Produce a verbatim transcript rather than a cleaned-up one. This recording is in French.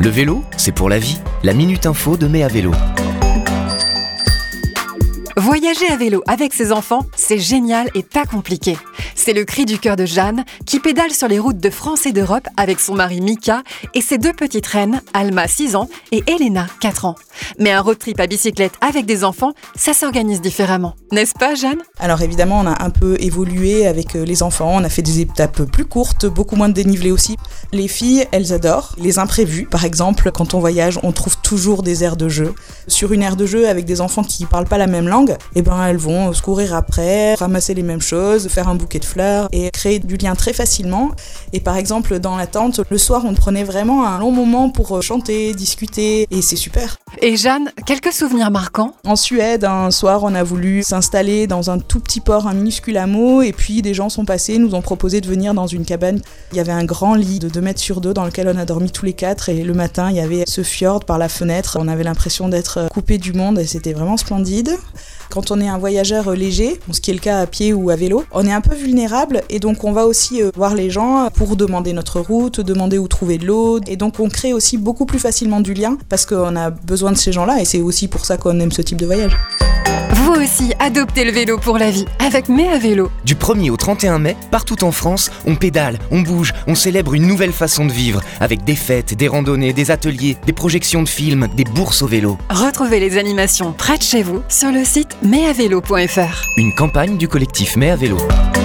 Le vélo, c'est pour la vie. La Minute Info de Mai à vélo. Voyager à vélo avec ses enfants, c'est génial et pas compliqué. C'est le cri du cœur de Jeanne, qui pédale sur les routes de France et d'Europe avec son mari Mika et ses deux petites reines, Alma, six ans, et Elena, quatre ans. Mais un road trip à bicyclette avec des enfants, ça s'organise différemment. N'est-ce pas, Jeanne ? Alors évidemment, on a un peu évolué avec les enfants, on a fait des étapes plus courtes, beaucoup moins de dénivelé aussi. Les filles, elles adorent les imprévus. Par exemple, quand on voyage, on trouve toujours des aires de jeu. Sur une aire de jeu avec des enfants qui ne parlent pas la même langue, eh ben, elles vont se courir après, ramasser les mêmes choses, faire un bouquet de fleurs et créer du lien très facilement. Et par exemple, dans la tente, le soir, on prenait vraiment un long moment pour chanter, discuter et c'est super. Et Jeanne, quelques souvenirs marquants ? En Suède, un soir, on a voulu s'installer dans un tout petit port, un minuscule hameau, et puis des gens sont passés, nous ont proposé de venir dans une cabane. Il y avait un grand lit de deux mètres sur deux dans lequel on a dormi tous les quatre, et le matin, il y avait ce fjord par la fenêtre. On avait l'impression d'être coupé du monde et c'était vraiment splendide. Quand on est un voyageur léger, ce qui est le cas à pied ou à vélo, on est un peu vulnérable et donc on va aussi voir les gens pour demander notre route, demander où trouver de l'eau, et donc on crée aussi beaucoup plus facilement du lien parce qu'on a besoin de ces gens-là et c'est aussi pour ça qu'on aime ce type de voyage. Vous aussi, adoptez le vélo pour la vie avec Mai à vélo. Du premier au trente et un mai, partout en France, on pédale, on bouge, on célèbre une nouvelle façon de vivre avec des fêtes, des randonnées, des ateliers, des projections de films, des bourses au vélo. Retrouvez les animations près de chez vous sur le site mai à vélo point f r. Une campagne du collectif Mai à vélo.